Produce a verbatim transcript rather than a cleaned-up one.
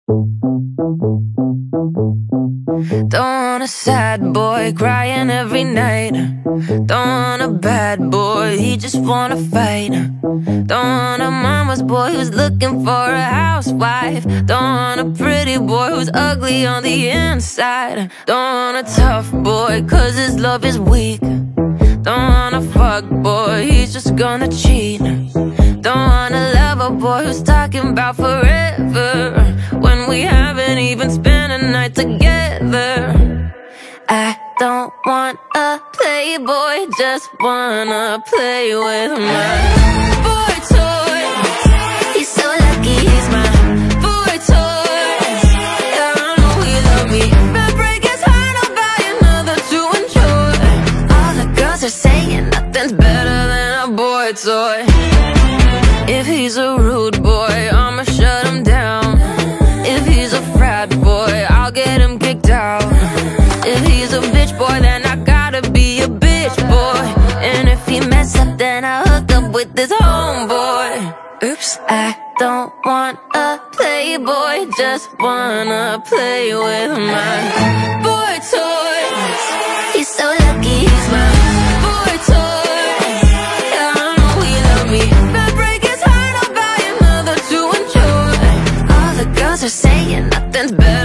Don't want a sad boy crying every night. Don't want a bad boy, he just wanna fight. Don't want a mama's boy who's looking for a housewife. Don't want a pretty boy who's ugly on the inside. Don't want a tough boy cause his love is weak. Don't want a fuck boy, he's just gonna cheat. Don't want a lover boy who's talking about forever when we haven't even spent a night together. I don't want a playboy, just wanna play with my boy toy. He's so lucky, he's my boy toy. Yeah, I know he love me. If I break his heart, I'll buy another to enjoy. All the girls are saying nothing's better than a boy toy. If he's a rude boy, I'ma shut him down. If he's a frat boy, I'll get him kicked out. If he's a bitch boy, then I gotta be a bitch boy. And if he mess up, then I hook up with his homeboy. Oops, I don't want a playboy, just wanna play with my boy toy. He's so lucky, he's my boy toy. Yeah, I know he love me. If I break his heart, I'll buy another to enjoy. All the girls are saying nothing's better